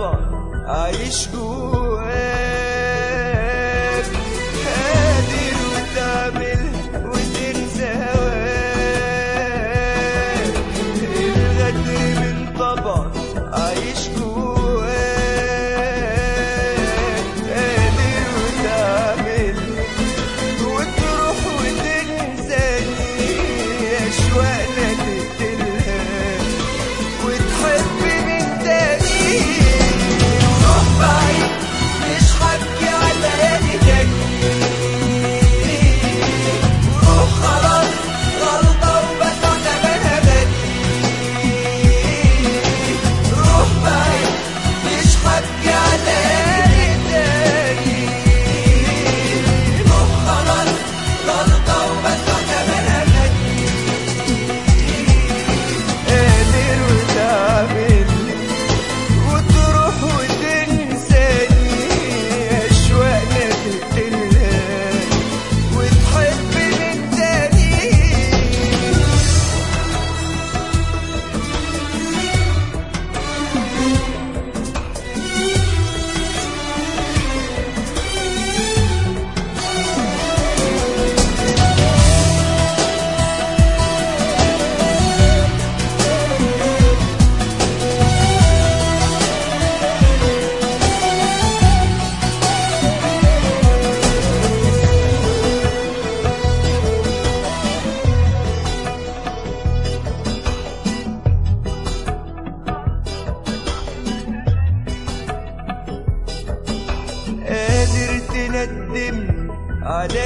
طبع عايش جواك، قادر وتعمل وتنسى هواك، الغدر من طبع عايش جواك، قادر وتعمل وتروح وتنساني، أشواقنا تقتلها وتحب من تاني. روح بعيد مش حكي على ليالي تاني، وروح خلاص غلطة وبدفع تمنها غالي. روح بعيد مش حكي على ليالي تاني، روح خلاص غلطة وبدفع تمنها غالي. قادر وتعمل وتروح وتنساني، أشواقنا تقتلها وتحب من تاني. قادر تندم على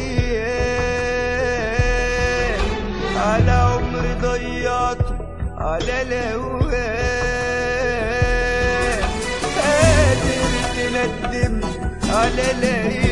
الأيام، على عمر ضيعته على الهوام، قادر تندم على الأيام.